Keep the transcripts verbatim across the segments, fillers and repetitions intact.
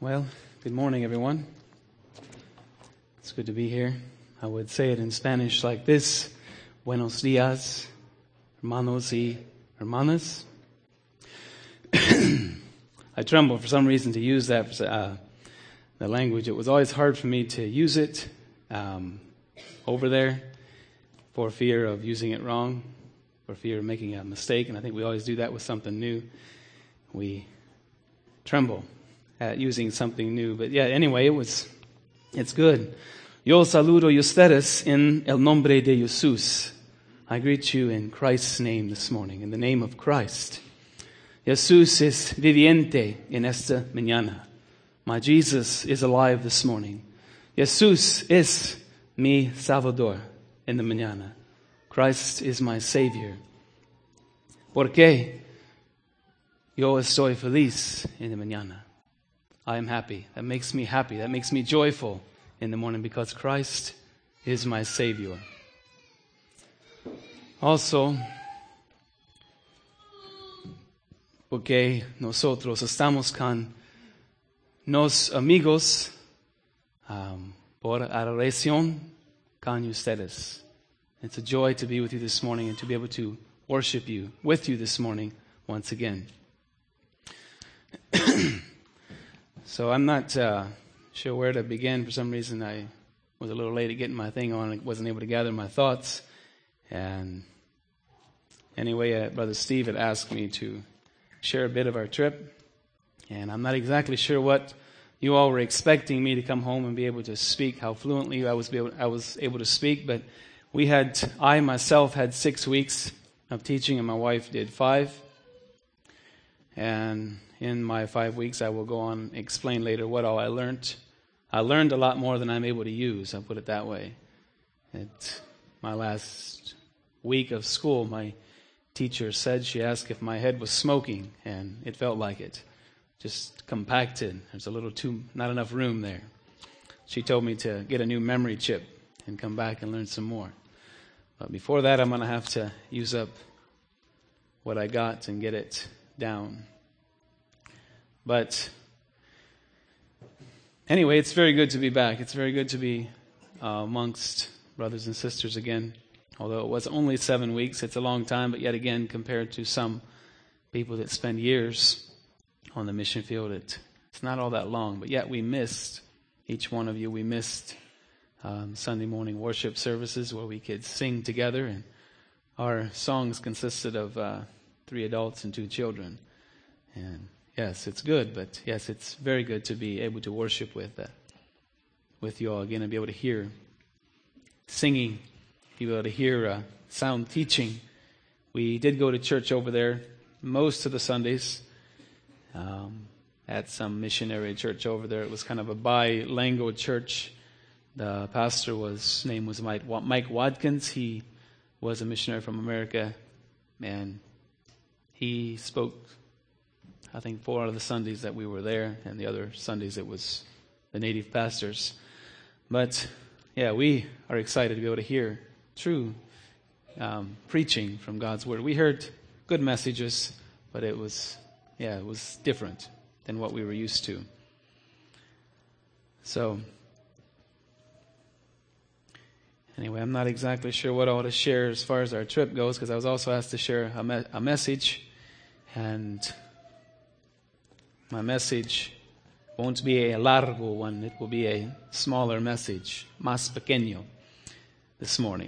Well, good morning, everyone. It's good to be here. I would say it in Spanish like this: Buenos días, hermanos y hermanas. I tremble for some reason to use that uh, the language. It was always hard for me to use it um, over there for fear of using it wrong, for fear of making a mistake. And I think we always do that with something new. We tremble at using something new. But yeah, anyway, it was, it's good. Yo saludo y ustedes en el nombre de Jesús. I greet you in Christ's name this morning, in the name of Christ. Jesús es viviente en esta mañana. My Jesus is alive this morning. Jesús es mi Salvador en la mañana. Christ is my Savior. ¿Por qué? Yo estoy feliz en la mañana. I am happy. That makes me happy. That makes me joyful in the morning because Christ is my Savior. Also, porque nosotros estamos con nos amigos um, por adoración con ustedes. It's a joy to be with you this morning and to be able to worship you with you this morning once again. So I'm not uh, sure where to begin. For some reason, I was a little late at getting my thing on. I wasn't able to gather my thoughts. And anyway, uh, Brother Steve had asked me to share a bit of our trip. And I'm not exactly sure what you all were expecting me to come home and be able to speak, how fluently I was able, I was able to speak. But we had, I myself had six weeks of teaching, and my wife did five. And in my five weeks, I will go on and explain later what all I learned. I learned a lot more than I'm able to use, I'll put it that way. At my last week of school, my teacher said, she asked if my head was smoking, and it felt like it. Just compacted. There's a little too, not enough room there. She told me to get a new memory chip and come back and learn some more. But before that, I'm going to have to use up what I got and get it down. But anyway, it's very good to be back. It's very good to be uh, amongst brothers and sisters again. Although it was only seven weeks, it's a long time, but yet again, compared to some people that spend years on the mission field, it, it's not all that long. But yet we missed, each one of you, we missed um, Sunday morning worship services where we could sing together. And our songs consisted of uh, three adults and two children. And yes, it's good, but yes, it's very good to be able to worship with uh, with you all again and be able to hear singing, be able to hear uh, sound teaching. We did go to church over there most of the Sundays um, at some missionary church over there. It was kind of a bilingual church. The pastor was his name was Mike, Mike Watkins. He was a missionary from America, and he spoke, I think, four out of the Sundays that we were there, and the other Sundays it was the native pastors. But, yeah, we are excited to be able to hear true um, preaching from God's Word. We heard good messages, but it was, yeah, it was different than what we were used to. So, anyway, I'm not exactly sure what all to share as far as our trip goes, because I was also asked to share a, me- a message, and my message won't be a largo one. It will be a smaller message, más pequeño, this morning.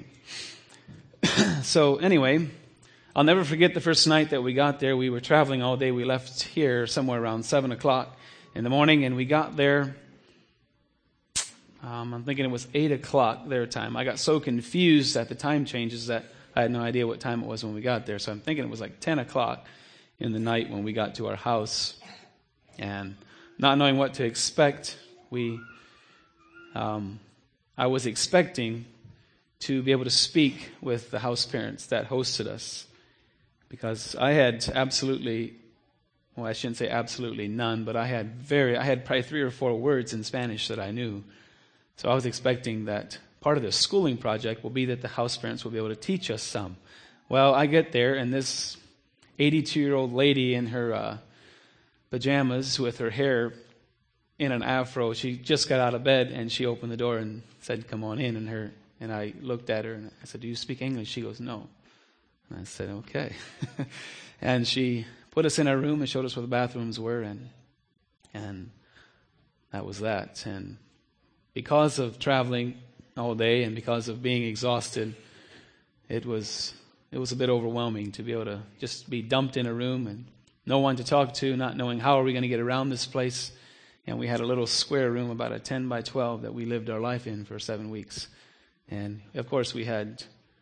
So anyway, I'll never forget the first night that we got there. We were traveling all day. We left here somewhere around seven o'clock in the morning, and we got there, um, I'm thinking it was eight o'clock their time. I got so confused at the time changes that I had no idea what time it was when we got there. So I'm thinking it was like ten o'clock in the night when we got to our house. And not knowing what to expect, we, um, I was expecting to be able to speak with the house parents that hosted us, because I had absolutely, well, I shouldn't say absolutely none, but I had very, I had probably three or four words in Spanish that I knew. So I was expecting that part of the schooling project will be that the house parents will be able to teach us some. Well, I get there, and this eighty-two-year-old lady in her uh, pajamas with her hair in an afro. She just got out of bed, and she opened the door and said, "Come on in." And her and I looked at her, and I said, "Do you speak English?" She goes, "No." And I said, "Okay." And she put us in our room and showed us where the bathrooms were, and and that was that. And because of traveling all day and because of being exhausted, it was it was a bit overwhelming to be able to just be dumped in a room and no one to talk to, not knowing how are we going to get around this place. And we had a little square room, about a ten by twelve, that we lived our life in for seven weeks. And of course we had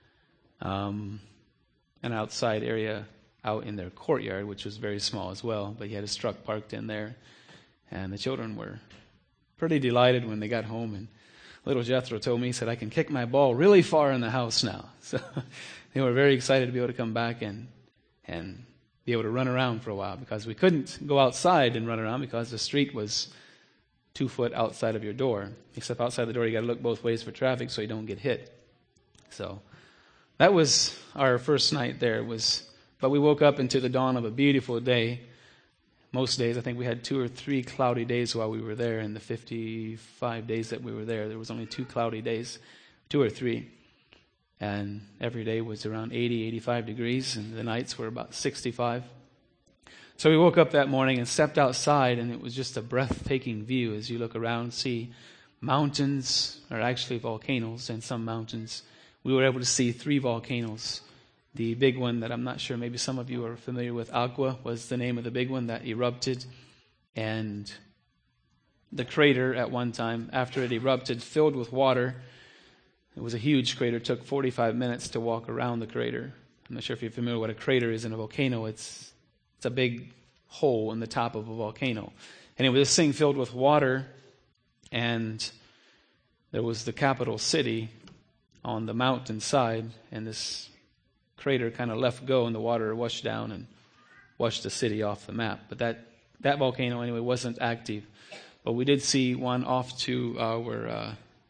um, an outside area out in their courtyard, which was very small as well, but he had his truck parked in there. And the children were pretty delighted when they got home. And little Jethro told me, he said, "I can kick my ball really far in the house now." So they were very excited to be able to come back and and be able to run around for a while, because we couldn't go outside and run around because the street was two foot outside of your door. Except outside the door, you got to look both ways for traffic so you don't get hit. So that was our first night there. It was, but we woke up into the dawn of a beautiful day. Most days, I think we had two or three cloudy days while we were there. In the fifty-five days that we were there, there was only two cloudy days, two or three. And every day was around eighty, eighty-five degrees, and the nights were about sixty-five. So we woke up that morning and stepped outside, and it was just a breathtaking view as you look around and see mountains, or actually volcanoes, and some mountains. We were able to see three volcanoes. The big one that I'm not sure, maybe some of you are familiar with, Agua was the name of the big one that erupted. And the crater at one time, after it erupted, filled with water. It was a huge crater. It took forty-five minutes to walk around the crater. I'm not sure if you're familiar with what a crater is in a volcano. It's it's a big hole in the top of a volcano. Anyway, this thing filled with water, and there was the capital city on the mountainside, and this crater kind of left go, and the water washed down and washed the city off the map. But that, that volcano, anyway, wasn't active. But we did see one off to our uh,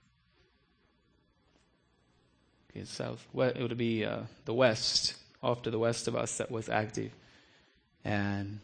okay, south. It would be uh, the west, off to the west of us, that was active. And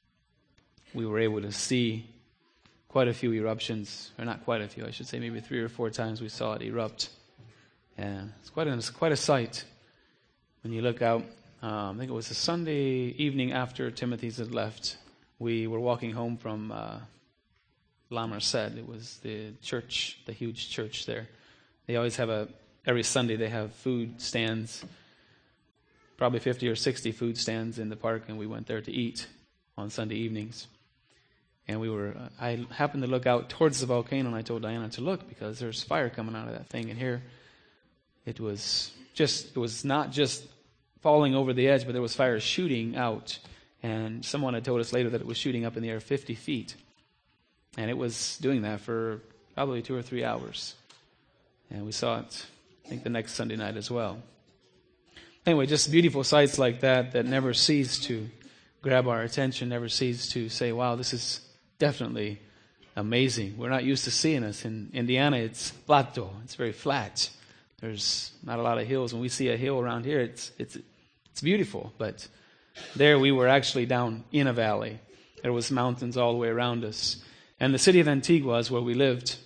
we were able to see quite a few eruptions, or not quite a few, I should say, maybe three or four times we saw it erupt. And it's quite a, it's quite a sight. When you look out, um, I think it was a Sunday evening after Timothy's had left, we were walking home from uh, La Merced. It was the church, the huge church there. They always have a, every Sunday they have food stands, probably fifty or sixty food stands in the park, and we went there to eat on Sunday evenings. And we were, uh, I happened to look out towards the volcano, and I told Diana to look because there's fire coming out of that thing. And here it was just, it was not just falling over the edge, but there was fire shooting out. And someone had told us later that it was shooting up in the air fifty feet. And it was doing that for probably two or three hours. And we saw it, I think, the next Sunday night as well. Anyway, just beautiful sights like that that never cease to grab our attention, never cease to say, wow, this is definitely amazing. We're not used to seeing this. In Indiana, it's plato. It's very flat. There's not a lot of hills. When we see a hill around here, it's it's it's beautiful. But there we were actually down in a valley. There was mountains all the way around us. And the city of Antigua is where we lived.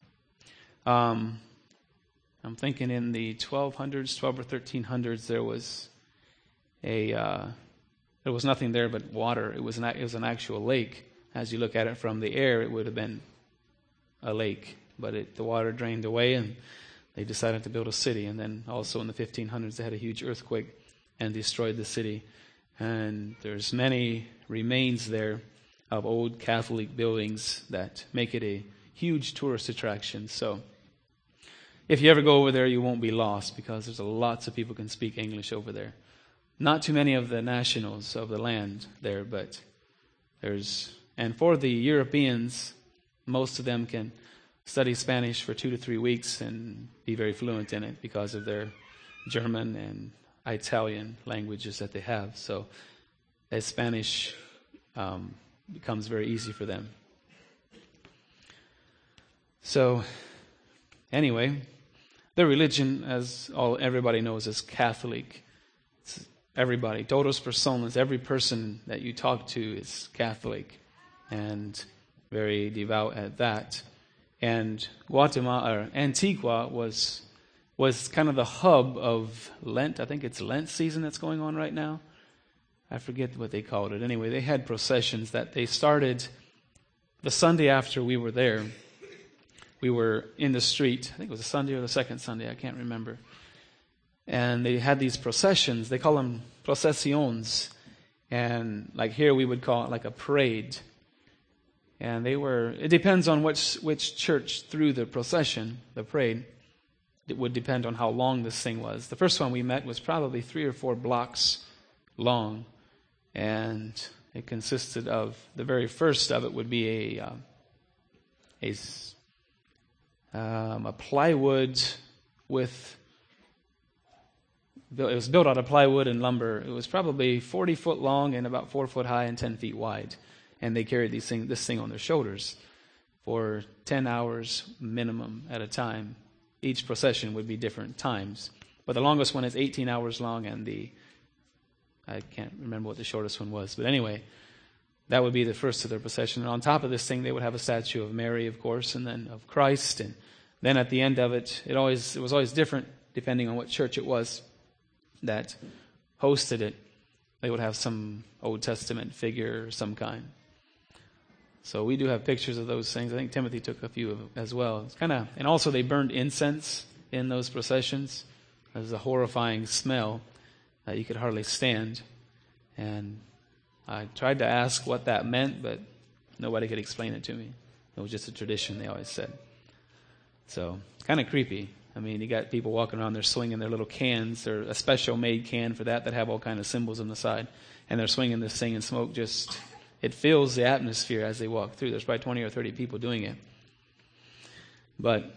Um, I'm thinking in the twelve hundreds, twelve or thirteen hundreds, there was a uh, there was nothing there but water. It was an it was an actual lake. As you look at it from the air, it would have been a lake, but it, the water drained away, and they decided to build a city. And then also in the fifteen hundreds, they had a huge earthquake and destroyed the city. And there's many remains there of old Catholic buildings that make it a huge tourist attraction. So if you ever go over there, you won't be lost because there's lots of people can speak English over there. Not too many of the nationals of the land there, but there's, and for the Europeans, most of them can study Spanish for two to three weeks and be very fluent in it because of their German and Italian languages that they have. So as Spanish um, becomes very easy for them. So anyway, the religion, as all everybody knows, is Catholic. It's everybody, todos personas, every person that you talk to is Catholic. And very devout at that. And Guatemala, or Antigua, was was kind of the hub of Lent. I think it's Lent season that's going on right now. I forget what they called it. Anyway, they had processions that they started the Sunday after we were there. We were in the street. I think it was the Sunday or the second Sunday. I can't remember. And they had these processions. They call them procesiones. And like here we would call it like a parade. And they were, it depends on which which church threw the procession, the parade. It would depend on how long this thing was. The first one we met was probably three or four blocks long. And it consisted of, the very first of it would be a, uh, a, um, a plywood with, it was built out of plywood and lumber. It was probably forty foot long and about four foot high and ten feet wide. And they carried these thing, this thing on their shoulders for ten hours minimum at a time. Each procession would be different times. But the longest one is eighteen hours long, and the, I can't remember what the shortest one was. But anyway, that would be the first of their procession. And on top of this thing, they would have a statue of Mary, of course, and then of Christ. And then at the end of it, it always it was always different depending on what church it was that hosted it. They would have some Old Testament figure of some kind. So we do have pictures of those things. I think Timothy took a few of as well. It's kind of, and also they burned incense in those processions. There's a horrifying smell that you could hardly stand. And I tried to ask what that meant, but nobody could explain it to me. It was just a tradition, they always said. So kind of creepy. I mean, you got people walking around there swinging their little cans. They're a special made can for that that have all kind of symbols on the side. And they're swinging this thing, and smoke just, it fills the atmosphere as they walk through. There's probably twenty or thirty people doing it. But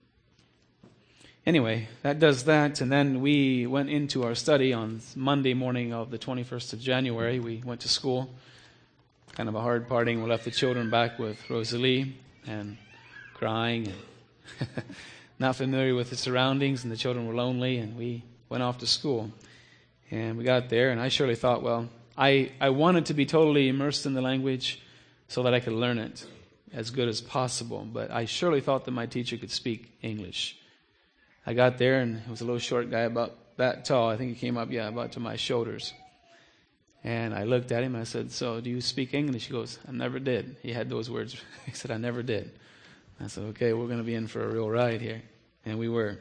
anyway, that does that. And then we went into our study on Monday morning of the twenty-first of January. We went to school. Kind of a hard parting. We left the children back with Rosalie and crying and not familiar with the surroundings, and the children were lonely, and we went off to school. And we got there, and I surely thought, well, I, I wanted to be totally immersed in the language so that I could learn it as good as possible. But I surely thought that my teacher could speak English. I got there, and it was a little short guy about that tall. I think he came up, yeah, about to my shoulders. And I looked at him, and I said, so do you speak English? He goes, I never did. He had those words. He said, I never did. I said, okay, we're going to be in for a real ride here. And we were.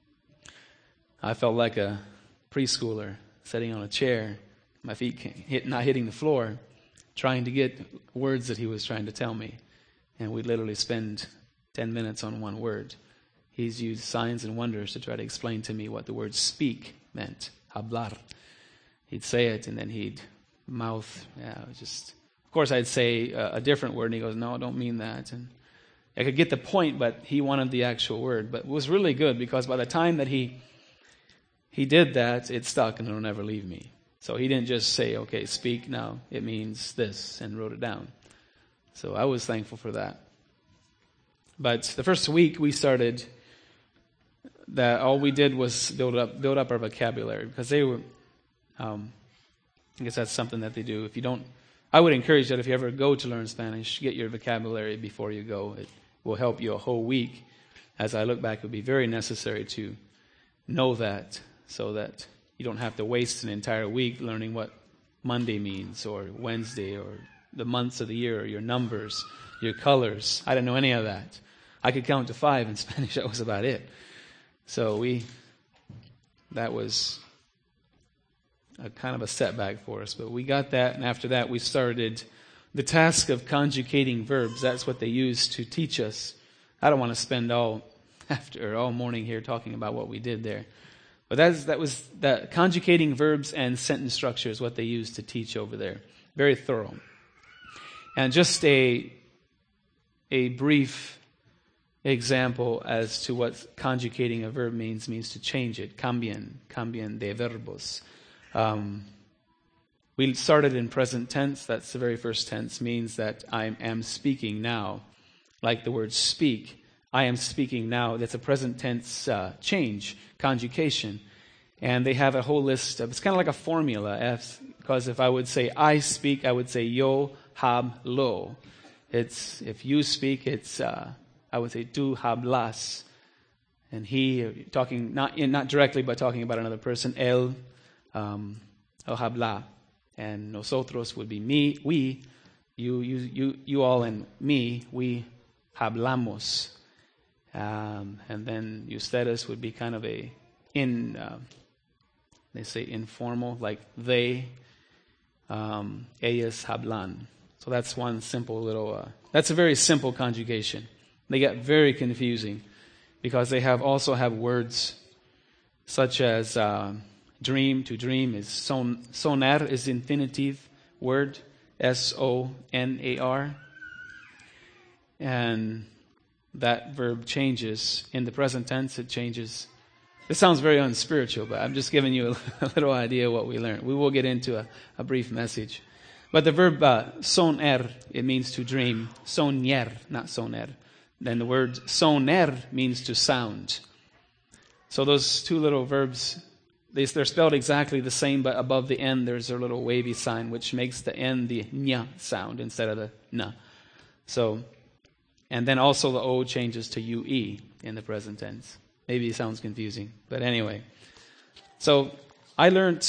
I felt like a preschooler sitting on a chair, my feet hit, not hitting the floor, trying to get words that he was trying to tell me. And we'd literally spend ten minutes on one word. He's used signs and wonders to try to explain to me what the word speak meant, hablar. He'd say it, and then he'd mouth. Yeah, it was just, of course, I'd say a, a different word, and he goes, no, I don't mean that. And I could get the point, but he wanted the actual word. But it was really good, because by the time that he he did that, it stuck, and it'll never leave me. So he didn't just say, okay, speak now, it means this, and wrote it down. So I was thankful for that. But the first week we started, that all we did was build up build up our vocabulary, because they were, um, I guess that's something that they do. If you don't, I would encourage that if you ever go to learn Spanish, get your vocabulary before you go. It will help you a whole week. As I look back, it would be very necessary to know that, so that you don't have to waste an entire week learning what Monday means, or Wednesday, or the months of the year, or your numbers, your colors. I didn't know any of that. I could count to five in Spanish. That was about it. So we, that was a kind of a setback for us. But we got that, and after that we started the task of conjugating verbs. That's what they used to teach us. I don't want to spend all after all morning here talking about what we did there. But that's, that was that conjugating verbs and sentence structure is what they used to teach over there. Very thorough. And just a a brief example as to what conjugating a verb means, means to change it. Cambian, cambian de verbos. Um, we started in present tense. That's the very first tense. Means that I am speaking now. Like the word speak. I am speaking now. That's a present tense uh, change, conjugation. And they have a whole list of, it's kind of like a formula. Because if I would say I speak, I would say yo hablo. It's if you speak, it's uh, I would say tú hablas, and he talking not in, not directly, but talking about another person. Él, um, el habla, and nosotros would be me, we, you, you, you, you all, and me. We hablamos, um, and then ustedes would be kind of a in. Uh, they say informal, like they. Um, ellas hablan. So that's one simple little, uh, that's a very simple conjugation. They get very confusing because they have also have words such as uh, dream. To dream is son, sonar is infinitive word, S O N A R. And that verb changes. In the present tense, it changes. This sounds very unspiritual, but I'm just giving you a, a little idea of what we learned. We will get into a, a brief message. But the verb uh, soner, it means to dream. Soñar, not soner. Then the word soner means to sound. So those two little verbs, they, they're spelled exactly the same, but above the N there's a little wavy sign, which makes the N the ñ sound instead of the na. So, and then also the O changes to U E in the present tense. Maybe it sounds confusing, but anyway. So I learned...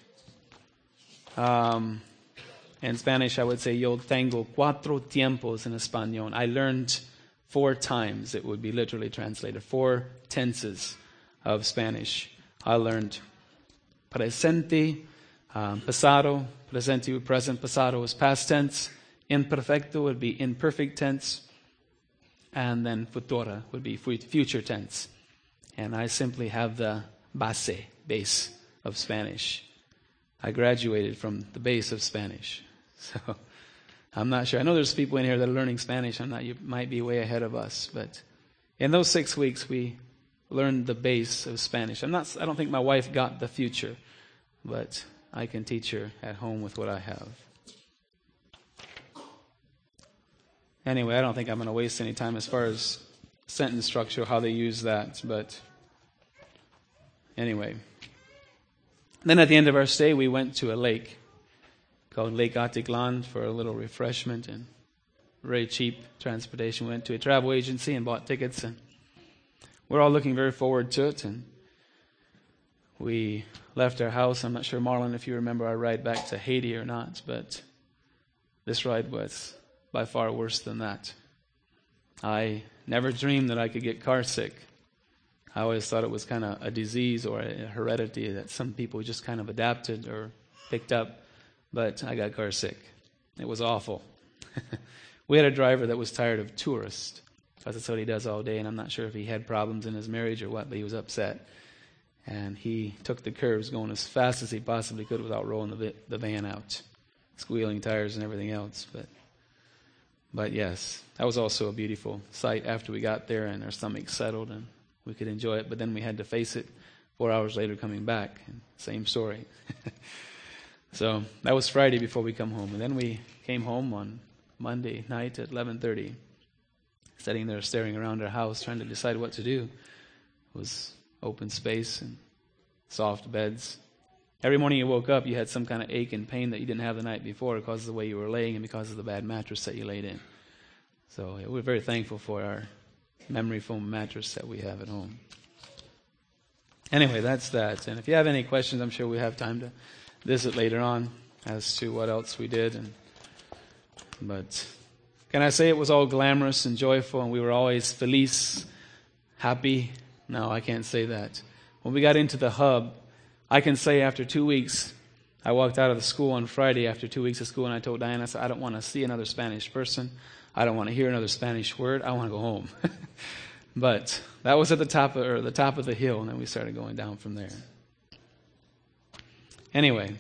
Um, In Spanish, I would say, yo tengo cuatro tiempos en español. I learned four times. It would be literally translated. Four tenses of Spanish. I learned presente, um, pasado. Presente would present. Pasado is past tense. Imperfecto would be imperfect tense. And then futura would be future tense. And I simply have the base, base of Spanish. I graduated from the base of Spanish. So I'm not sure. I know there's people in here that are learning Spanish. I'm not. You might be way ahead of us, but in those six weeks we learned the base of Spanish. I'm not. I don't think my wife got the future, but I can teach her at home with what I have. Anyway, I don't think I'm going to waste any time as far as sentence structure, how they use that. But anyway, then at the end of our stay, we went to a lake called Lake Atiglan for a little refreshment and very cheap transportation. We went to a travel agency and bought tickets, and we're all looking very forward to it. And we left our house. I'm not sure, Marlon, if you remember our ride back to Haiti or not, but this ride was by far worse than that. I never dreamed that I could get car sick. I always thought it was kind of a disease or a heredity that some people just kind of adapted or picked up. But I got car sick. It was awful. We had a driver that was tired of tourists, because that's what he does all day, and I'm not sure if he had problems in his marriage or what, but he was upset. And he took the curves going as fast as he possibly could without rolling the, the van out, squealing tires and everything else. But, but yes, that was also a beautiful sight after we got there and our stomachs settled and we could enjoy it. But then we had to face it four hours later coming back. And same story. So that was Friday before we come home. And then we came home on Monday night at eleven thirty, sitting there staring around our house trying to decide what to do. It was open space and soft beds. Every morning you woke up, you had some kind of ache and pain that you didn't have the night before because of the way you were laying and because of the bad mattress that you laid in. So yeah, we're very thankful for our memory foam mattress that we have at home. Anyway, that's that. And if you have any questions, I'm sure we have time to visit later on as to what else we did. And but can I say it was all glamorous and joyful and we were always feliz, happy? No, I can't say that. When we got into the hub, I can say after two weeks, I walked out of the school on Friday after two weeks of school and I told Diana, I said, I don't want to see another Spanish person. I don't want to hear another Spanish word. I want to go home. But that was at the top of, or the top of the hill, and then we started going down from there. Anyway,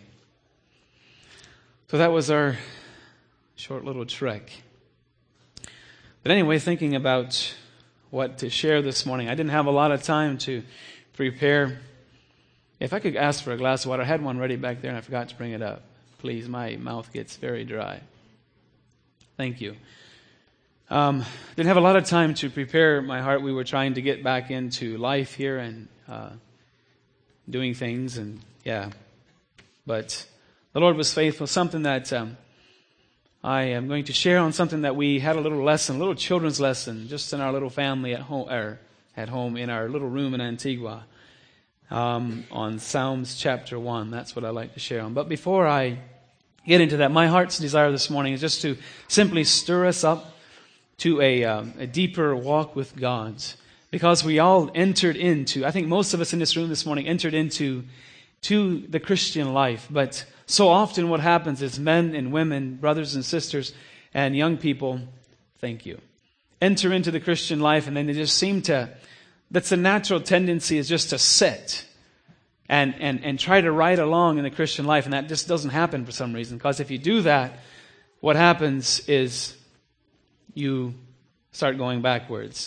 so that was our short little trek. But anyway, thinking about what to share this morning, I didn't have a lot of time to prepare. If I could ask for a glass of water, I had one ready back there and I forgot to bring it up. Please, my mouth gets very dry. Thank you. Um, didn't have a lot of time to prepare my heart. We were trying to get back into life here and uh, doing things, and yeah. But the Lord was faithful. Something that um, I am going to share on something that we had a little lesson, a little children's lesson, just in our little family at home, or at home in our little room in Antigua, um, on Psalms chapter one. That's what I like to share on. But before I get into that, my heart's desire this morning is just to simply stir us up to a, um, a deeper walk with God. Because we all entered into, I think most of us in this room this morning entered into to the Christian life. But so often what happens is men and women, brothers and sisters, and young people, thank you, enter into the Christian life, and then they just seem to, that's a natural tendency, is just to sit and, and, and try to ride along in the Christian life. And that just doesn't happen for some reason. Because if you do that, what happens is you start going backwards.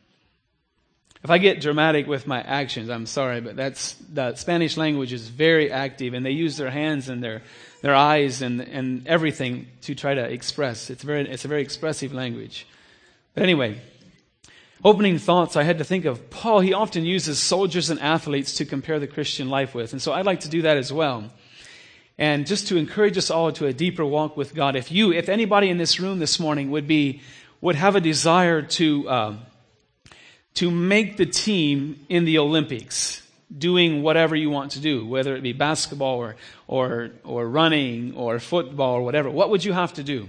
If I get dramatic with my actions, I'm sorry, but that's the Spanish language is very active, and they use their hands and their their eyes and and everything to try to express. It's very it's a very expressive language. But anyway, opening thoughts, I had to think of Paul. He often uses soldiers and athletes to compare the Christian life with, and so I'd like to do that as well. And just to encourage us all to a deeper walk with God. If you, if anybody in this room this morning would be would have a desire to. Um, to make the team in the Olympics, doing whatever you want to do, whether it be basketball or or or running or football or whatever, what would you have to do?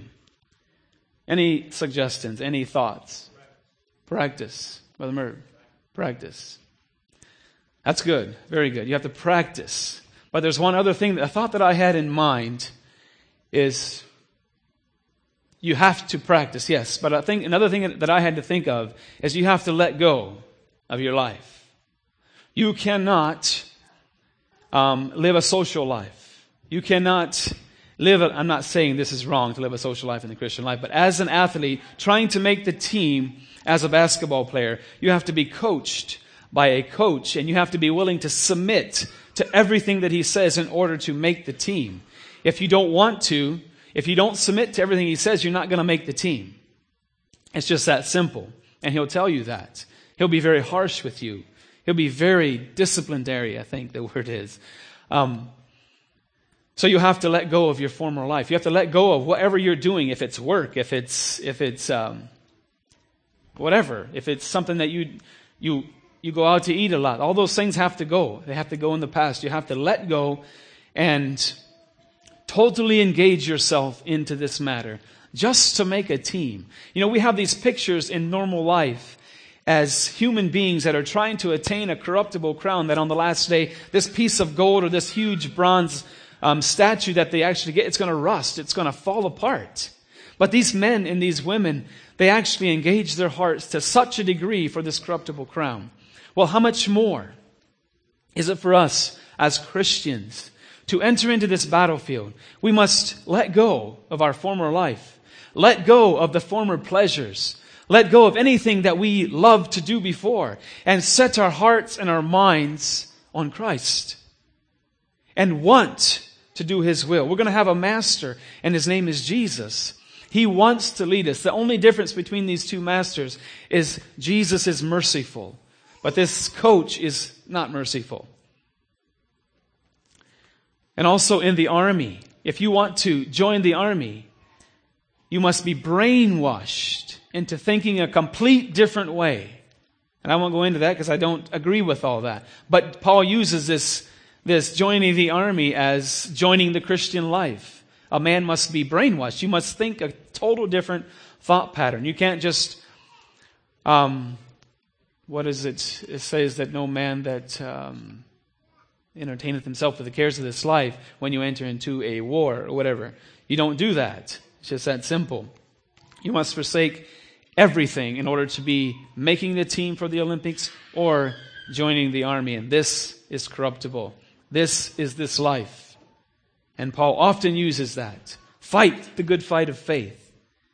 Any suggestions, any thoughts? Practice. Brother Merv, practice. That's good, very good. You have to practice. But there's one other thing, a thought that I had in mind is you have to practice, yes. But I think another thing that I had to think of is you have to let go of your life. You cannot um, live a social life. You cannot live, a, I'm not saying this is wrong to live a social life in the Christian life, but as an athlete, trying to make the team as a basketball player, you have to be coached by a coach, and you have to be willing to submit to everything that he says in order to make the team. If you don't want to, If you don't submit to everything he says, you're not going to make the team. It's just that simple. And he'll tell you that. He'll be very harsh with you. He'll be very disciplinary, I think the word is. Um, so you have to let go of your former life. You have to let go of whatever you're doing, if it's work, if it's if it's um, whatever, if it's something that you you you go out to eat a lot. All those things have to go. They have to go in the past. You have to let go and totally engage yourself into this matter, just to make a team. You know, we have these pictures in normal life as human beings that are trying to attain a corruptible crown, that on the last day, this piece of gold or this huge bronze um, statue that they actually get, it's going to rust, it's going to fall apart. But these men and these women, they actually engage their hearts to such a degree for this corruptible crown. Well, how much more is it for us as Christians to enter into this battlefield? We must let go of our former life. Let go of the former pleasures. Let go of anything that we loved to do before. And set our hearts and our minds on Christ. And want to do His will. We're going to have a master, and His name is Jesus. He wants to lead us. The only difference between these two masters is Jesus is merciful, but this coach is not merciful. And also in the army, if you want to join the army, you must be brainwashed into thinking a complete different way. And I won't go into that because I don't agree with all that. But Paul uses this, this joining the army as joining the Christian life. A man must be brainwashed. You must think a total different thought pattern. You can't just, um, what is it? It says that no man that um, entertaineth himself with the cares of this life when you enter into a war or whatever. You don't do that. It's just that simple. You must forsake everything in order to be making the team for the Olympics or joining the army. And this is corruptible. This is this life. And Paul often uses that. Fight the good fight of faith.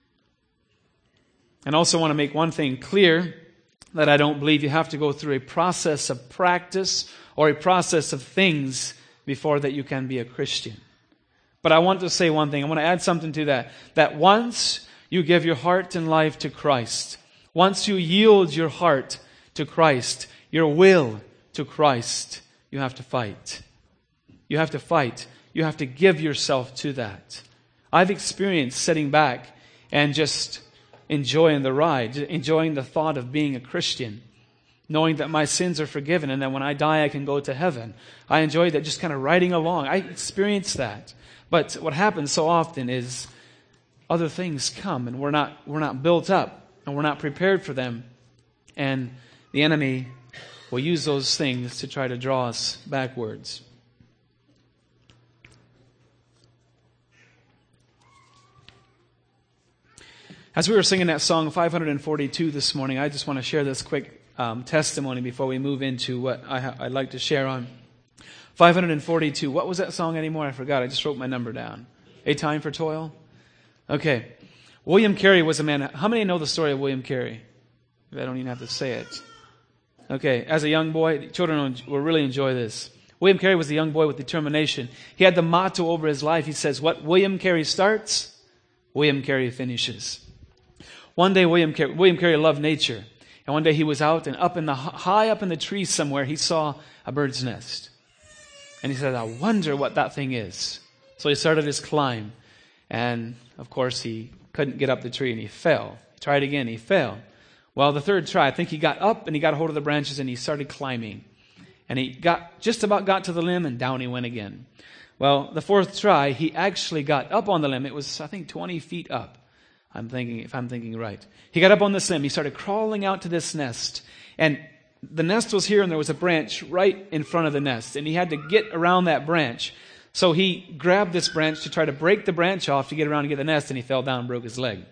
And also want to make one thing clear, that I don't believe you have to go through a process of practice or a process of things before that you can be a Christian. But I want to say one thing. I want to add something to that. That once you give your heart and life to Christ, once you yield your heart to Christ, your will to Christ, you have to fight. You have to fight. You have to give yourself to that. I've experienced sitting back and just enjoying the ride, enjoying the thought of being a Christian, knowing that my sins are forgiven and that when I die I can go to heaven. I enjoy that, just kind of riding along. I experienced that. But what happens so often is other things come and we're not we're not built up and we're not prepared for them. And the enemy will use those things to try to draw us backwards. As we were singing that song five hundred forty-two this morning, I just want to share this quick um, testimony before we move into what I ha- I'd like to share on. five hundred forty-two. What was that song anymore? I forgot. I just wrote my number down. A Time for Toil? Okay. William Carey was a man. How many know the story of William Carey? I don't even have to say it. Okay. As a young boy, children will really enjoy this. William Carey was a young boy with determination. He had the motto over his life. He says, what William Carey starts, William Carey finishes. One day, William Carey, William Carey loved nature. And one day he was out and up in the high up in the trees somewhere, he saw a bird's nest. And he said, I wonder what that thing is. So he started his climb. And, of course, he couldn't get up the tree and he fell. He tried again, he fell. Well, the third try, I think he got up and he got a hold of the branches and he started climbing. And he got just about got to the limb and down he went again. Well, the fourth try, he actually got up on the limb. It was, I think, twenty feet up. I'm thinking, if I'm thinking right. He got up on this limb. He started crawling out to this nest. And the nest was here and there was a branch right in front of the nest. And he had to get around that branch. So he grabbed this branch to try to break the branch off to get around to get the nest. And he fell down and broke his leg.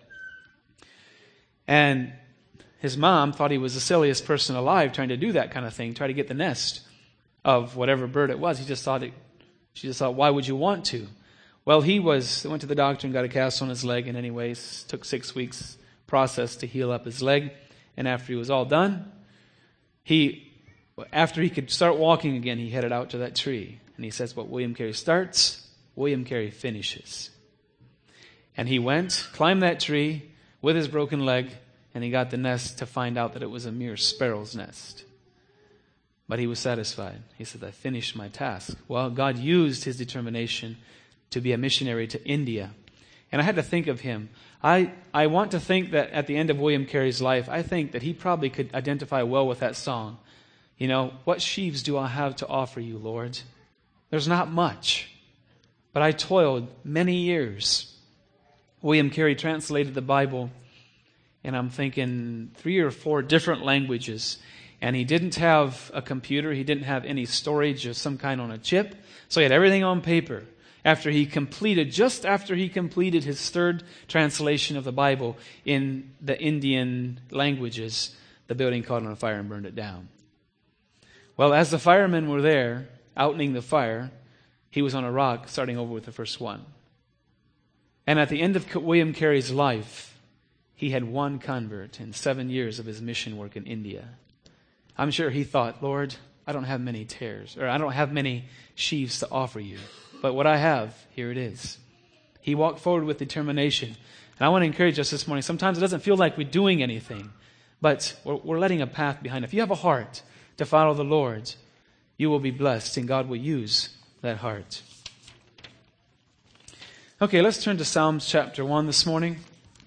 And his mom thought he was the silliest person alive trying to do that kind of thing. Try to get the nest of whatever bird it was. He just thought it, she just thought, why would you want to? Well, he was, went to the doctor and got a cast on his leg, and anyways, took six weeks process to heal up his leg. And after he was all done, he, after he could start walking again, he headed out to that tree. And he says, what William Carey starts, William Carey finishes. And he went, climbed that tree with his broken leg, and he got the nest to find out that it was a mere sparrow's nest. But he was satisfied. He said, I finished my task. Well, God used his determination to be a missionary to India. And I had to think of him. I, I want to think that at the end of William Carey's life, I think that he probably could identify well with that song. You know, what sheaves do I have to offer you, Lord? There's not much. But I toiled many years. William Carey translated the Bible, and I'm thinking three or four different languages. And he didn't have a computer. He didn't have any storage of some kind on a chip. So he had everything on paper. After he completed, just after he completed his third translation of the Bible in the Indian languages, the building caught on fire and burned it down. Well, as the firemen were there, outening the fire, he was on a rock starting over with the first one. And at the end of William Carey's life, he had one convert in seven years of his mission work in India. I'm sure he thought, Lord, I don't have many tares, or I don't have many sheaves to offer you. But what I have, here it is. He walked forward with determination. And I want to encourage us this morning. Sometimes it doesn't feel like we're doing anything, but we're, we're letting a path behind. If you have a heart to follow the Lord, you will be blessed, and God will use that heart. Okay, let's turn to Psalms chapter one this morning.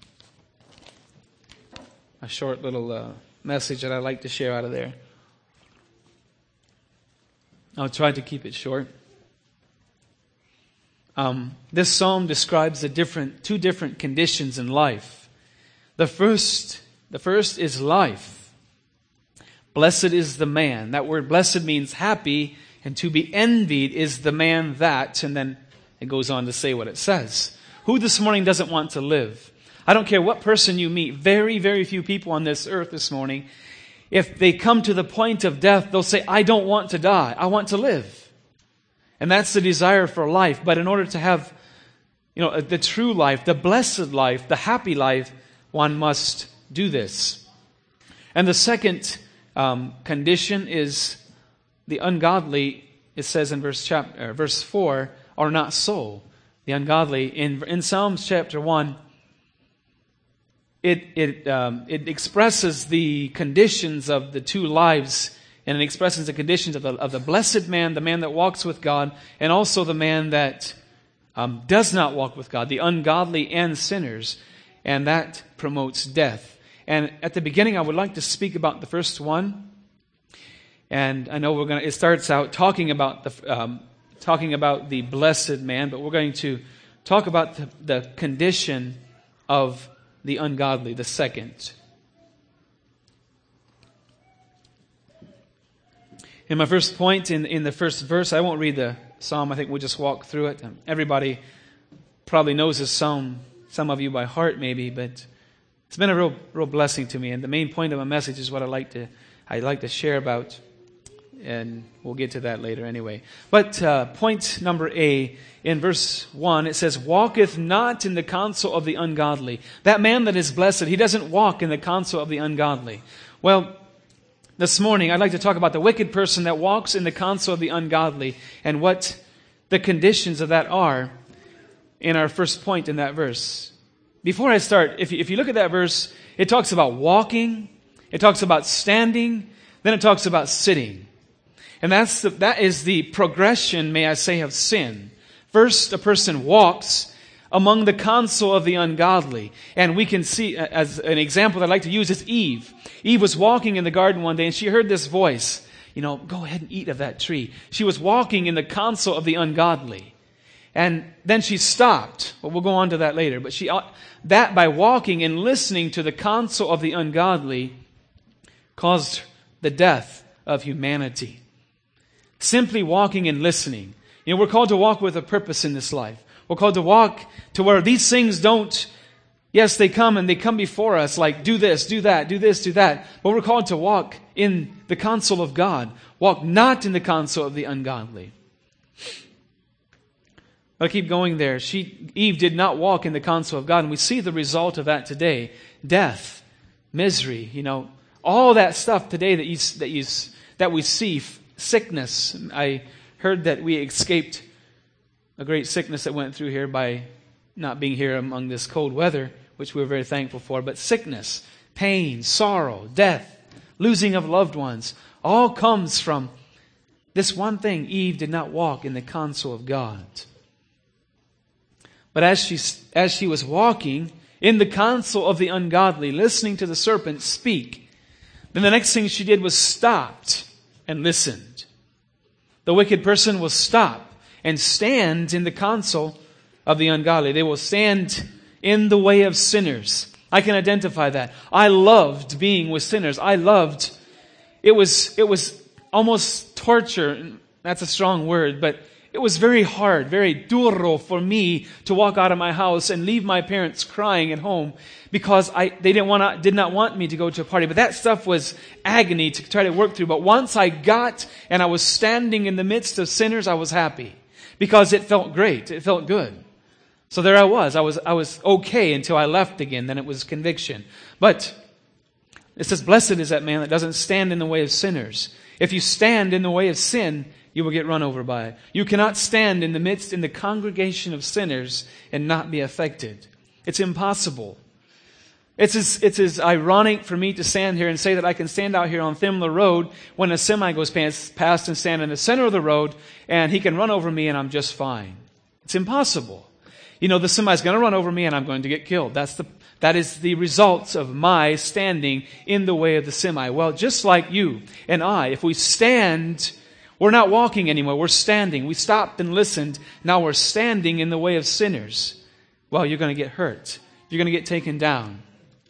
A short little uh, message that I'd like to share out of there. I'll try to keep it short. Um, this psalm describes the different, two different conditions in life. The first, the first is life. Blessed is the man. That word blessed means happy, and to be envied is the man that, and then it goes on to say what it says. Who this morning doesn't want to live? I don't care what person you meet. Very, very few people on this earth this morning, if they come to the point of death, they'll say, I don't want to die. I want to live. And that's the desire for life. But in order to have, you know, the true life, the blessed life, the happy life, one must do this. And the second um, condition is the ungodly, it says in verse chapter, verse four, are not so. The ungodly, in, in Psalms chapter one, it, it, um, it expresses the conditions of the two lives. And it expresses the conditions of the, of the blessed man, the man that walks with God, and also the man that um, does not walk with God, the ungodly and sinners, and that promotes death. And at the beginning, I would like to speak about the first one. And I know we're going to, it starts out talking about the, um, talking about the blessed man, but we're going to talk about the, the condition of the ungodly, the second. In my first point, in, in the first verse, I won't read the psalm. I think we'll just walk through it. Everybody probably knows this psalm, some of you by heart maybe, but it's been a real, real blessing to me. And the main point of my message is what I like to, I like to share about, and we'll get to that later anyway. But uh, point number A, in verse one, it says, "Walketh not in the counsel of the ungodly." That man that is blessed, he doesn't walk in the counsel of the ungodly. Well, this morning, I'd like to talk about the wicked person that walks in the counsel of the ungodly and what the conditions of that are in our first point in that verse. Before I start, if you, if you look at that verse, it talks about walking, it talks about standing, then it talks about sitting. And that's the, that is the progression, may I say, of sin. First, a person walks among the counsel of the ungodly. And we can see, as an example that I like to use, is Eve. Eve was walking in the garden one day and she heard this voice, you know, go ahead and eat of that tree. She was walking in the counsel of the ungodly. And then she stopped. But we'll go on to that later. But she, that by walking and listening to the counsel of the ungodly caused the death of humanity. Simply walking and listening. You know, we're called to walk with a purpose in this life. We're called to walk to where these things don't, yes, they come and they come before us like do this, do that, do this, do that. But we're called to walk in the counsel of God. Walk not in the counsel of the ungodly. I'll keep going there. She, Eve did not walk in the counsel of God. And we see the result of that today. Death, misery, you know, all that stuff today that you, that you, that we see, sickness. I heard that we escaped a great sickness that went through here by not being here among this cold weather, which we were very thankful for. But sickness, pain, sorrow, death, losing of loved ones, all comes from this one thing. Eve did not walk in the counsel of God. But as she, as she was walking in the counsel of the ungodly, listening to the serpent speak, then the next thing she did was stopped and listened. The wicked person will stop and stand in the counsel of the ungodly. They will stand in the way of sinners. I can identify that. I loved being with sinners. I loved, it was, it was almost torture. That's a strong word, but it was very hard, very duro for me to walk out of my house and leave my parents crying at home because I they didn't want to, did not want me to go to a party. But that stuff was agony to try to work through. But once I got and I was standing in the midst of sinners, I was happy because it felt great. It felt good. So there I was. I was I was okay until I left again. Then it was conviction. But it says, "Blessed is that man that doesn't stand in the way of sinners." If you stand in the way of sin, you will get run over by it. You cannot stand in the midst, in the congregation of sinners and not be affected. It's impossible. It's as, it's as ironic for me to stand here and say that I can stand out here on Thimla Road when a semi goes past, past and stand in the center of the road and he can run over me and I'm just fine. It's impossible. You know, the semi is going to run over me and I'm going to get killed. That's the, that is the result of my standing in the way of the semi. Well, just like you and I, if we stand, we're not walking anymore. We're standing. We stopped and listened. Now we're standing in the way of sinners. Well, you're going to get hurt. You're going to get taken down.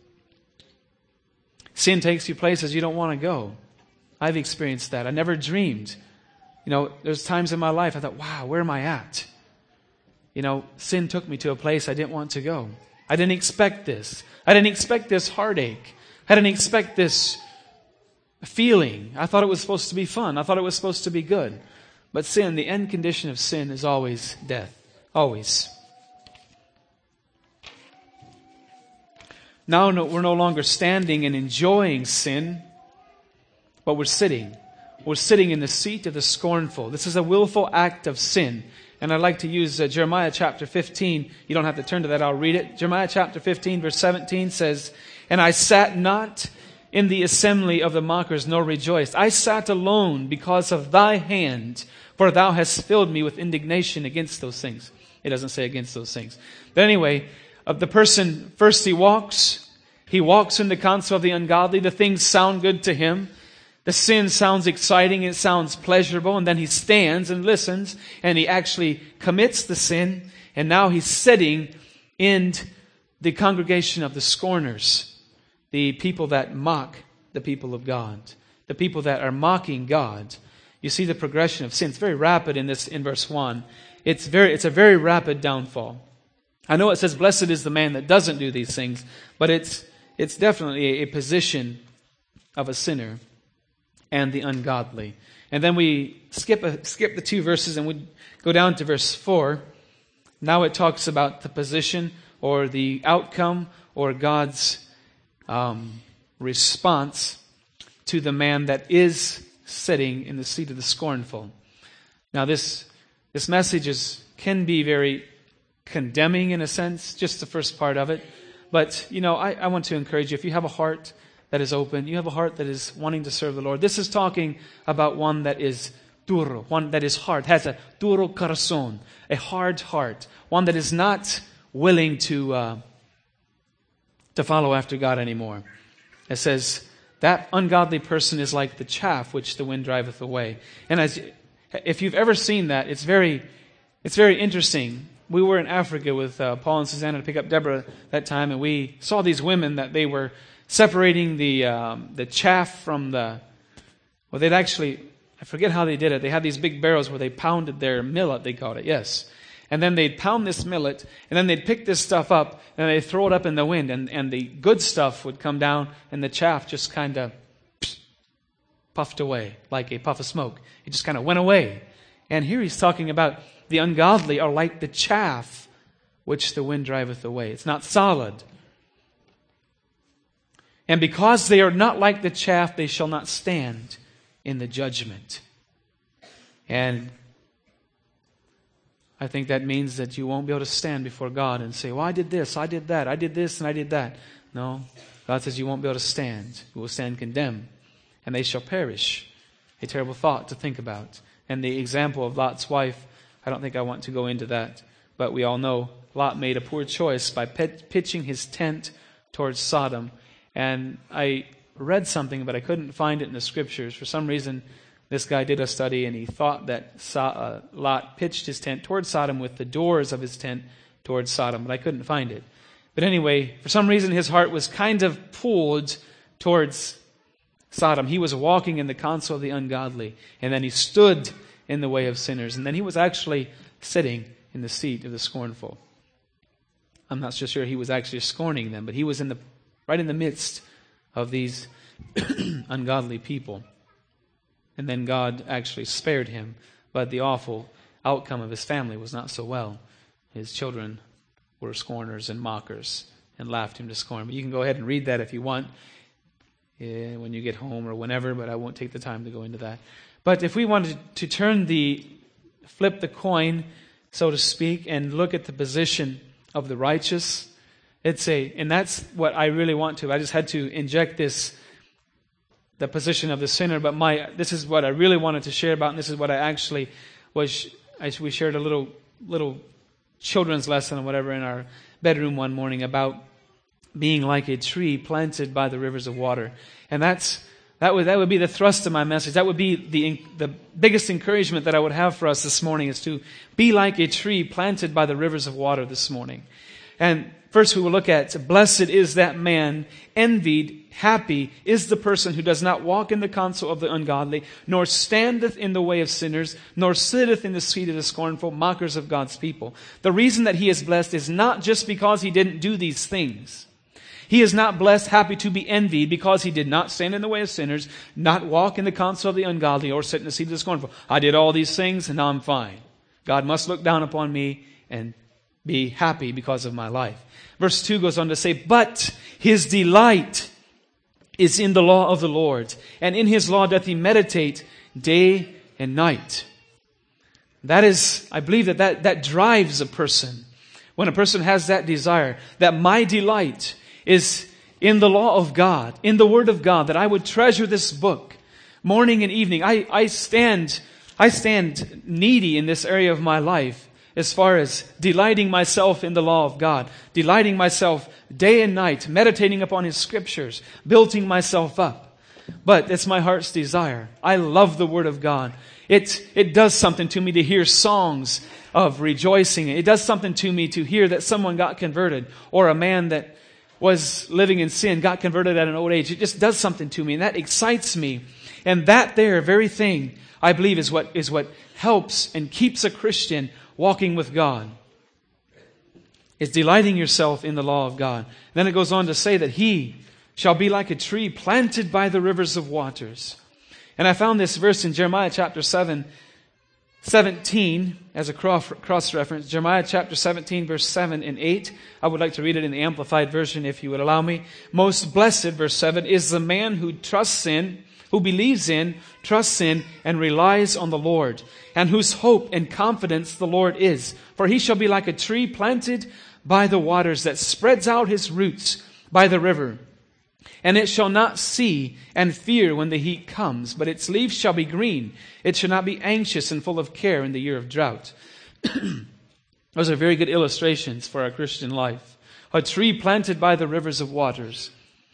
Sin takes you places you don't want to go. I've experienced that. I never dreamed. You know, there's times in my life I thought, wow, where am I at? You know, sin took me to a place I didn't want to go. I didn't expect this. I didn't expect this heartache. I didn't expect this feeling. I thought it was supposed to be fun. I thought it was supposed to be good. But sin, the end condition of sin is always death. Always. Now we're no longer standing and enjoying sin, but we're sitting. We're sitting in the seat of the scornful. This is a willful act of sin. And I'd like to use uh, Jeremiah chapter fifteen. You don't have to turn to that. I'll read it. Jeremiah chapter fifteen verse seventeen says, "And I sat not in the assembly of the mockers, nor rejoiced. I sat alone because of thy hand, for thou hast filled me with indignation against those things." It doesn't say against those things. But anyway, of the person, first he walks. He walks in the counsel of the ungodly. The things sound good to him. The sin sounds exciting. It sounds pleasurable. And then he stands and listens. And he actually commits the sin. And now he's sitting in the congregation of the scorners. The people that mock the people of God. The people that are mocking God. You see the progression of sin. It's very rapid in this in verse one. It's very it's a very rapid downfall. I know it says, blessed is the man that doesn't do these things, but it's it's definitely a, a position of a sinner and the ungodly. And then we skip a, skip the two verses and we go down to verse four. Now it talks about the position or the outcome or God's um, response to the man that is sitting in the seat of the scornful. Now this this message is can be very condemning in a sense, just the first part of it. But, you know, I, I want to encourage you, if you have a heart that is open, you have a heart that is wanting to serve the Lord. This is talking about one that is duro, one that is hard, has a duro corazón, a hard heart, one that is not willing to uh, to follow after God anymore. It says, that ungodly person is like the chaff which the wind driveth away. And as if you've ever seen that, it's very, it's very interesting. We were in Africa with uh, Paul and Susanna to pick up Deborah that time, and we saw these women that they were separating the um, the chaff from the. Well, they'd actually, I forget how they did it. They had these big barrels where they pounded their millet. They called it, yes. And then they'd pound this millet, and then they'd pick this stuff up, and they'd throw it up in the wind, and, and the good stuff would come down, and the chaff just kind of puffed away, like a puff of smoke. It just kind of went away. And here he's talking about the ungodly are like the chaff which the wind driveth away. It's not solid. And because they are not like the chaff, they shall not stand in the judgment. And I think that means that you won't be able to stand before God and say, well, I did this, I did that, I did this, and I did that. No, God says you won't be able to stand. You will stand condemned, and they shall perish. A terrible thought to think about. And the example of Lot's wife, I don't think I want to go into that, but we all know Lot made a poor choice by pit- pitching his tent towards Sodom. And I read something, but I couldn't find it in the scriptures. For some reason, this guy did a study, and he thought that so- uh, Lot pitched his tent towards Sodom with the doors of his tent towards Sodom, but I couldn't find it. But anyway, for some reason, his heart was kind of pulled towards Sodom. He was walking in the counsel of the ungodly, and then he stood in the way of sinners, and then he was actually sitting in the seat of the scornful. I'm not so sure he was actually scorning them, but he was in the right in the midst of these ungodly people. And then God actually spared him, but the awful outcome of his family was not so well. His children were scorners and mockers and laughed him to scorn. But you can go ahead and read that if you want eh, when you get home or whenever, but I won't take the time to go into that. But if we wanted to turn the, flip the coin, so to speak, and look at the position of the righteous, it's a, and that's what I really want to. I just had to inject this, the position of the sinner, but my, this is what I really wanted to share about, and this is what I actually was, I, we shared a little, little children's lesson or whatever in our bedroom one morning about being like a tree planted by the rivers of water. And that's, That would that would be the thrust of my message. That would be the the biggest encouragement that I would have for us this morning, is to be like a tree planted by the rivers of water this morning. And first we will look at, blessed is that man, envied, happy is the person who does not walk in the counsel of the ungodly, nor standeth in the way of sinners, nor sitteth in the seat of the scornful, mockers of God's people. The reason that he is blessed is not just because he didn't do these things. He is not blessed, happy to be envied, because he did not stand in the way of sinners, not walk in the counsel of the ungodly, or sit in the seat of the scornful. I did all these things and now I'm fine. God must look down upon me and be happy because of my life. Verse two goes on to say, but his delight is in the law of the Lord, and in his law doth he meditate day and night. That is, I believe that that, that drives a person. When a person has that desire, that my delight is in the law of God, in the Word of God, that I would treasure this book morning and evening. I, I stand I stand needy in this area of my life. as far as delighting myself in the law of God, delighting myself day and night, meditating upon His Scriptures, building myself up. But it's my heart's desire. I love the Word of God. It, it does something to me to hear songs of rejoicing. It does something to me to hear that someone got converted, or a man that was living in sin got converted at an old age. It just does something to me, and that excites me. And that there very thing, I believe, is what is what helps and keeps a Christian walking with God. It's delighting yourself in the law of God. Then it goes on to say that He shall be like a tree planted by the rivers of waters. And I found this verse in Jeremiah chapter seven, seventeen, as a cross reference. Jeremiah chapter seventeen, verse seven and eight. I would like to read it in the Amplified Version if you would allow me. Most blessed, verse seven, is the man who trusts in, who believes in, trusts in, and relies on the Lord, and whose hope and confidence the Lord is. For he shall be like a tree planted by the waters that spreads out his roots by the river. And it shall not see and fear when the heat comes, but its leaves shall be green. It shall not be anxious and full of care in the year of drought. Those are very good illustrations for our Christian life. A tree planted by the rivers of waters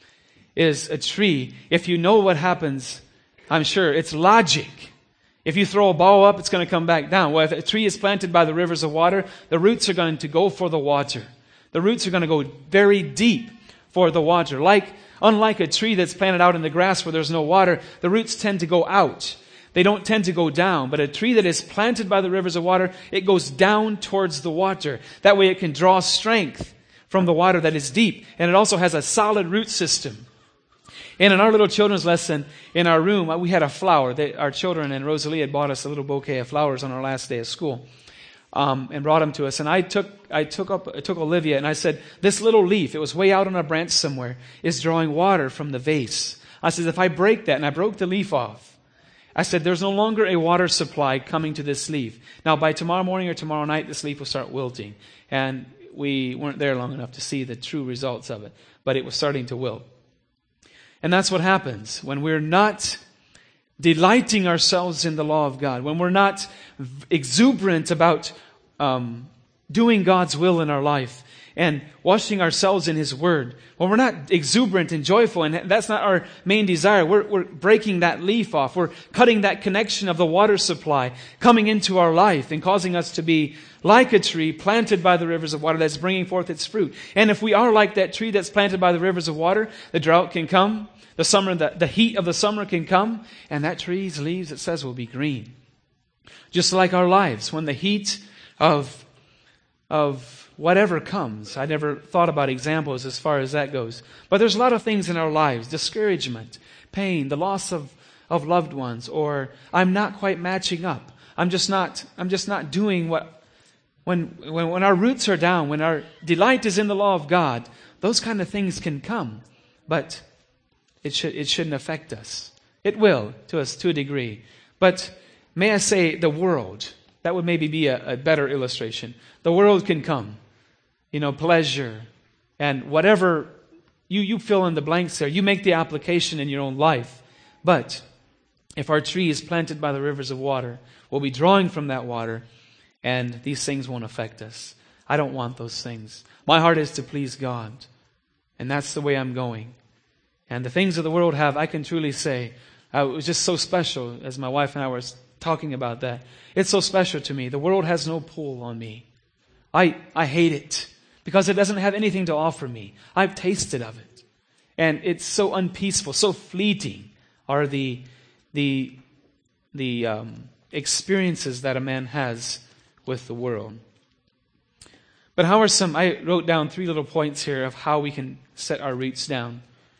is a tree. If you know what happens, I'm sure it's logic. If you throw a ball up, it's going to come back down. Well, if a tree is planted by the rivers of water, the roots are going to go for the water. The roots are going to go very deep for the water. Like, unlike a tree that's planted out in the grass where there's no water, the roots tend to go out. They don't tend to go down. But a tree that is planted by the rivers of water, it goes down towards the water. That way it can draw strength from the water that is deep. And it also has a solid root system. And in our little children's lesson in our room, we had a flower. They, our children and Rosalie had bought us a little bouquet of flowers on our last day of school, um, and brought them to us. And I took, I took up, I took Olivia, and I said, "This little leaf, it was way out on a branch somewhere, is drawing water from the vase." I said, "If I break that," and I broke the leaf off, I said, "there's no longer a water supply coming to this leaf. Now, by tomorrow morning or tomorrow night, this leaf will start wilting." And we weren't there long enough to see the true results of it, but it was starting to wilt. And that's what happens when we're not delighting ourselves in the law of God, when we're not exuberant about um, doing God's will in our life and washing ourselves in His Word, when we're not exuberant and joyful, and that's not our main desire, we're, we're breaking that leaf off. We're cutting that connection of the water supply coming into our life and causing us to be like a tree planted by the rivers of water that's bringing forth its fruit. And if we are like that tree that's planted by the rivers of water, the drought can come, the summer, the, the heat of the summer can come, and that tree's leaves, it says, will be green. Just like our lives, when the heat of, of whatever comes. I never thought about examples as far as that goes. But there's a lot of things in our lives, discouragement, pain, the loss of, of loved ones, or I'm not quite matching up. I'm just not, I'm just not doing what, when, when, when our roots are down, when our delight is in the law of God, those kind of things can come. But it should, it shouldn't affect us. It will, to us, to a degree. But may I say the world, that would maybe be a, a better illustration. The world can come. You know, pleasure and whatever, you, you fill in the blanks there. You make the application in your own life. But if our tree is planted by the rivers of water, we'll be drawing from that water, and these things won't affect us. I don't want those things. My heart is to please God, and that's the way I'm going. And the things of the world have, I can truly say, uh, it was just so special as my wife and I were talking about that. It's so special to me. The world has no pull on me. I, I hate it because it doesn't have anything to offer me. I've tasted of it. And it's so unpeaceful, so fleeting are the, the, the um, experiences that a man has with the world. But how are some, I wrote down three little points here of how we can set our roots down.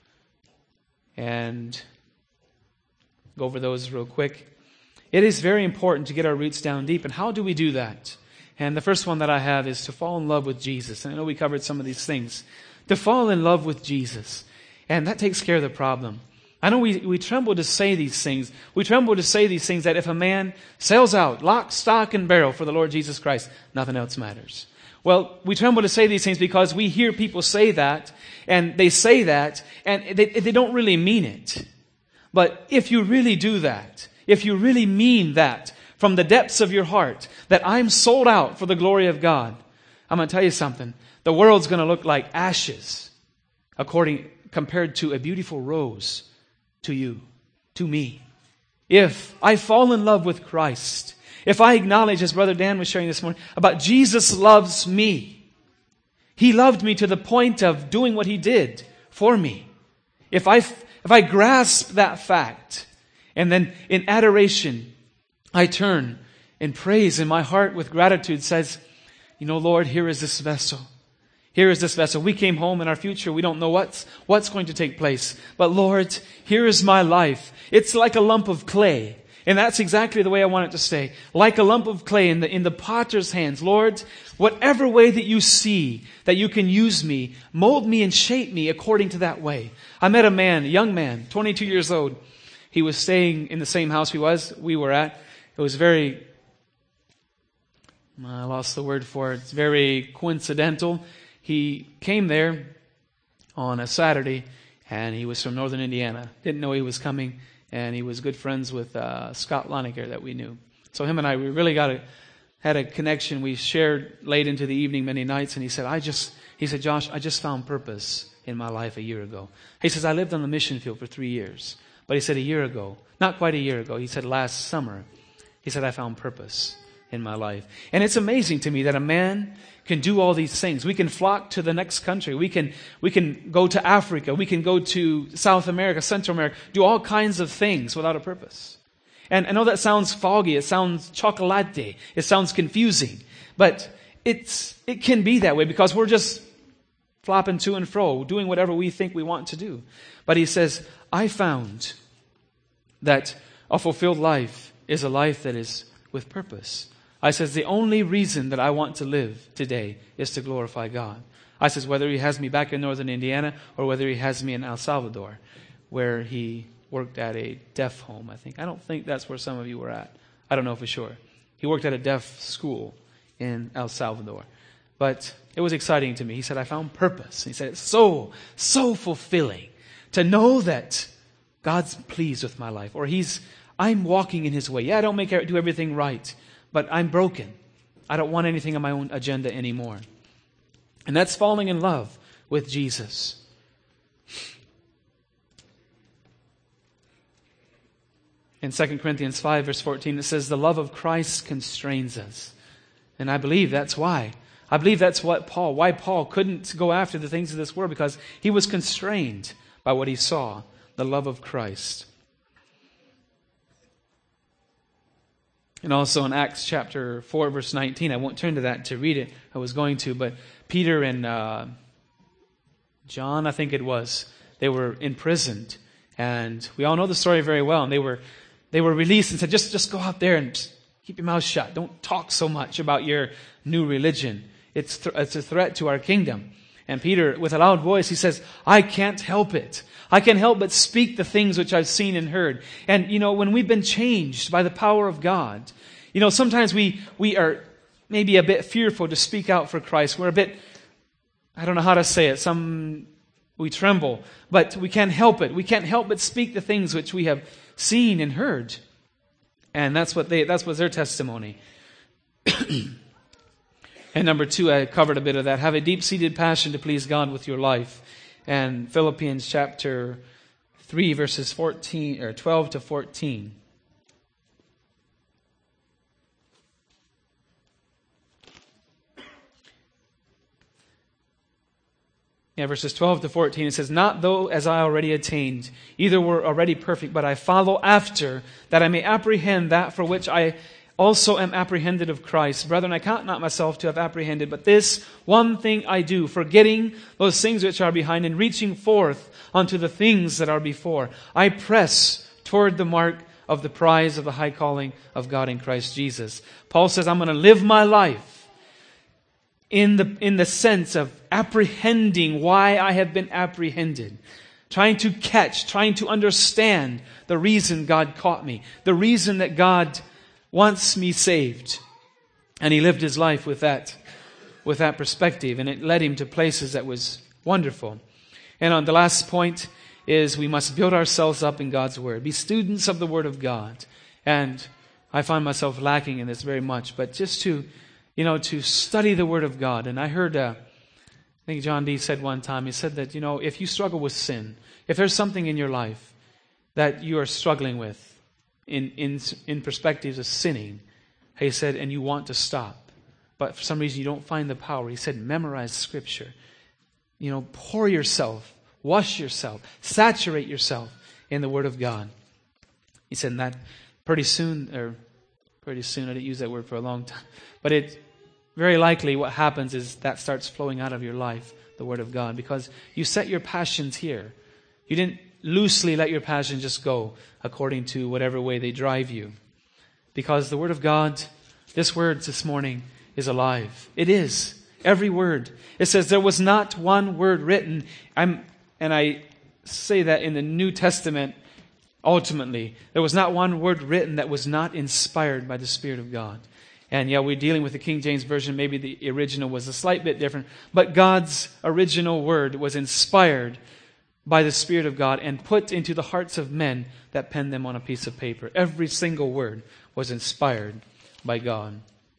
And go over those real quick. It is very important to get our roots down deep. And how do we do that? And the first one that I have is to fall in love with Jesus. And I know we covered some of these things. To fall in love with Jesus. And that takes care of the problem. I know we, we tremble to say these things. We tremble to say these things that if a man sells out, lock, stock, and barrel for the Lord Jesus Christ, nothing else matters. Well, we tremble to say these things because we hear people say that, and they say that, and they, they don't really mean it. But if you really do that, if you really mean that, from the depths of your heart that I'm sold out for the glory of God, I'm going to tell you something. The world's going to look like ashes according compared to a beautiful rose to you, to me. If I fall in love with Christ, if I acknowledge, as Brother Dan was sharing this morning, about Jesus loves me. He loved me to the point of doing what He did for me. If I, if I grasp that fact, and then in adoration, I turn in praise, and my heart with gratitude says, you know, Lord, here is this vessel. Here is this vessel. We came home in our future. We don't know what's, what's going to take place. But Lord, here is my life. It's like a lump of clay. And that's exactly the way I want it to stay. Like a lump of clay in the, in the potter's hands. Lord, whatever way that you see that you can use me, mold me and shape me according to that way. I met a man, a young man, twenty-two years old. He was staying in the same house we was, we were at. It was very, I lost the word for it. It's very coincidental. He came there on a Saturday, and he was from Northern Indiana. Didn't know he was coming, and he was good friends with uh, Scott Lonecker that we knew. So him and I, we really got a, had a connection. We shared late into the evening many nights, and he said, I just, he said, Josh, I just found purpose in my life a year ago. He says, I lived on the mission field for three years. But he said a year ago, not quite a year ago, he said last summer, he said, I found purpose in my life. And it's amazing to me that a man can do all these things. We can flock to the next country. We can, we can go to Africa. We can go to South America, Central America, do all kinds of things without a purpose. And I know that sounds foggy. It sounds chocolate. It sounds confusing. But it's, it can be that way because we're just flopping to and fro, doing whatever we think we want to do. But he says, I found that a fulfilled life is a life that is with purpose. I says, the only reason that I want to live today is to glorify God. I says, whether He has me back in Northern Indiana or whether He has me in El Salvador, where He worked at a deaf home, I think. I don't think that's where some of you were at. I don't know for sure. He worked at a deaf school in El Salvador. But it was exciting to me. He said, I found purpose. He said, it's so, so fulfilling to know that God's pleased with my life, or He's, I'm walking in His way. Yeah, I don't make do everything right, but I'm broken. I don't want anything on my own agenda anymore. And that's falling in love with Jesus. In Second Corinthians five, verse fourteen, it says, the love of Christ constrains us. And I believe that's why. I believe that's what Paul, why Paul couldn't go after the things of this world, because he was constrained by what he saw, the love of Christ. And also in Acts chapter four, verse nineteen, I won't turn to that to read it. I was going to, but Peter and uh, John, I think it was, they were imprisoned. And we all know the story very well. And they were they were released and said, just, just go out there and keep your mouth shut. Don't talk so much about your new religion. It's, th- it's a threat to our kingdom. And Peter, with a loud voice, he says, I can't help it. I can't help but speak the things which I've seen and heard. And, you know, when we've been changed by the power of God, you know, sometimes we, we are maybe a bit fearful to speak out for Christ. We're a bit, I don't know how to say it, some, we tremble. But we can't help it. We can't help but speak the things which we have seen and heard. And that's what they, that's what's their testimony. And number two, I covered a bit of that. Have a deep-seated passion to please God with your life. And Philippians chapter three, verses fourteen or twelve to fourteen. Yeah, verses twelve to fourteen, it says, not though as I already attained, either were already perfect, but I follow after, that I may apprehend that for which I also am apprehended of Christ. Brethren, I count not myself to have apprehended, but this one thing I do, forgetting those things which are behind and reaching forth unto the things that are before. I press toward the mark of the prize of the high calling of God in Christ Jesus. Paul says, I'm going to live my life in the, in the sense of apprehending why I have been apprehended. Trying to catch, trying to understand the reason God caught me. The reason that God wants me saved. And he lived his life with that, with that perspective. And it led him to places that was wonderful. And on the last point is we must build ourselves up in God's Word. Be students of the Word of God. And I find myself lacking in this very much. But just to, you know, to study the Word of God. And I heard, uh, I think John D. said one time, he said that, you know, if you struggle with sin, if there's something in your life that you are struggling with in, in, in perspectives of sinning, he said, and you want to stop, but for some reason you don't find the power, he said, memorize Scripture. You know, pour yourself, wash yourself, saturate yourself in the Word of God. He said that pretty soon, or pretty soon, I didn't use that word for a long time, but it very likely what happens is that starts flowing out of your life, the Word of God, because you set your passions here. You didn't loosely let your passions just go according to whatever way they drive you. Because the Word of God, this word this morning, is alive. It is. Every word. It says there was not one word written. I'm, and I say that in the New Testament, ultimately. There was not one word written that was not inspired by the Spirit of God. And yeah, we're dealing with the King James Version. Maybe the original was a slight bit different. But God's original word was inspired by the Spirit of God and put into the hearts of men that penned them on a piece of paper. Every single word was inspired by God.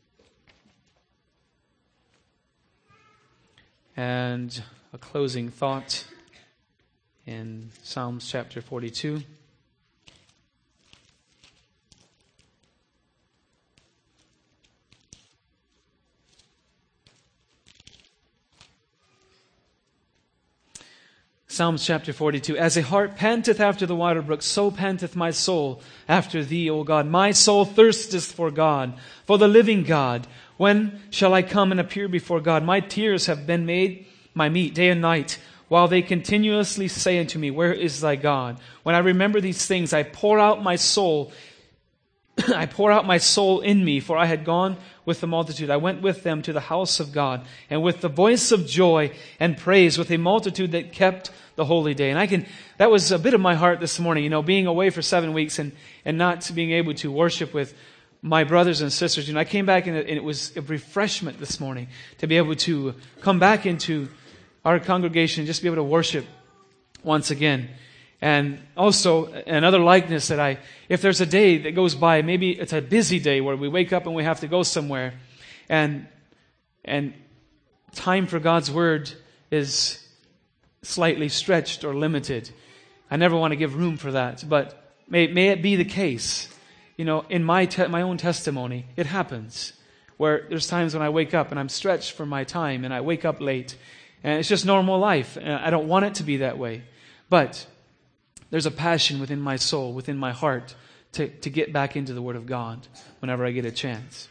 And a closing thought in Psalms chapter forty-two. Psalms chapter forty-two. As a hart panteth after the water brook, so panteth my soul after thee, O God. My soul thirsteth for God, for the living God. When shall I come and appear before God? My tears have been made my meat day and night, while they continuously say unto me, where is thy God? When I remember these things, I pour out my soul. I pour out my soul in me, for I had gone with the multitude. I went with them to the house of God, and with the voice of joy and praise, with a multitude that kept the holy day. And I can, that was a bit of my heart this morning, you know, being away for seven weeks and, and not being able to worship with my brothers and sisters. You know, I came back and it, and it was a refreshment this morning to be able to come back into our congregation and just be able to worship once again. And also another likeness that I, if there's a day that goes by, maybe it's a busy day where we wake up and we have to go somewhere, and and time for God's Word is slightly stretched or limited. I never want to give room for that, but may may it be the case. You know, in my te- my own testimony, it happens where there's times when I wake up and I'm stretched for my time, and I wake up late, and it's just normal life. And I don't want it to be that way, but there's a passion within my soul, within my heart, to, to get back into the Word of God whenever I get a chance.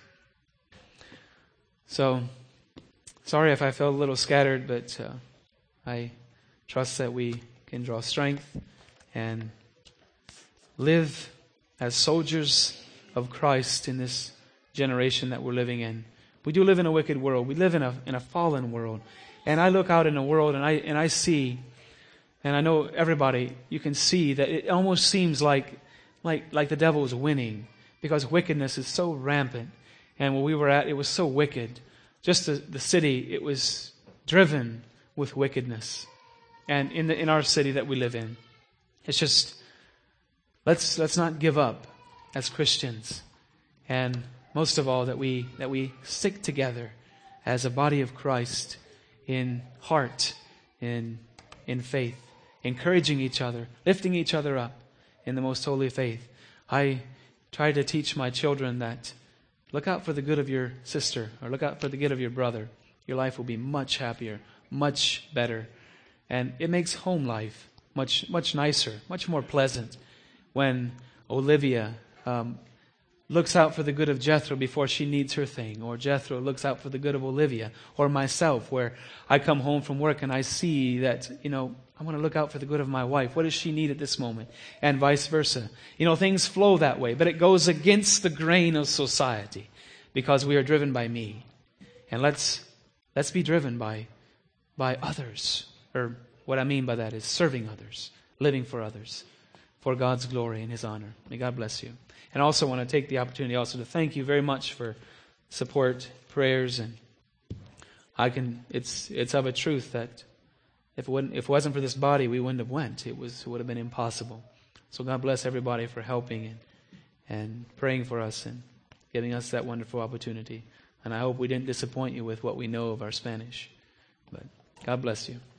So, sorry if I felt a little scattered, but uh, I trust that we can draw strength and live as soldiers of Christ in this generation that we're living in. We do live in a wicked world. We live in a in a fallen world. And I look out in a world and I and I see, and I know everybody, you can see that it almost seems like like like the devil is winning, because wickedness is so rampant. And where we were at, it was so wicked. Just the, the city, it was driven with wickedness. And in the in our city that we live in, it's just, let's let's not give up as Christians. And most of all, that we that we stick together as a body of Christ in heart, in in faith, encouraging each other, lifting each other up in the most holy faith. I try to teach my children that look out for the good of your sister, or look out for the good of your brother. Your life will be much happier, much better. And it makes home life much much nicer, much more pleasant when Olivia um, looks out for the good of Jethro before she needs her thing, or Jethro looks out for the good of Olivia, or myself, where I come home from work and I see that, you know, I want to look out for the good of my wife. What does she need at this moment? And vice versa. You know, things flow that way, but it goes against the grain of society because we are driven by me. And let's let's be driven by by others. Or what I mean by that is serving others, living for others, for God's glory and His honor. May God bless you. And I also want to take the opportunity also to thank you very much for support, prayers, and I can. It's it's of a truth that if it wouldn't, if it wasn't for this body, we wouldn't have went. It was it would have been impossible. So God bless everybody for helping and and praying for us and giving us that wonderful opportunity. And I hope we didn't disappoint you with what we know of our Spanish. But God bless you.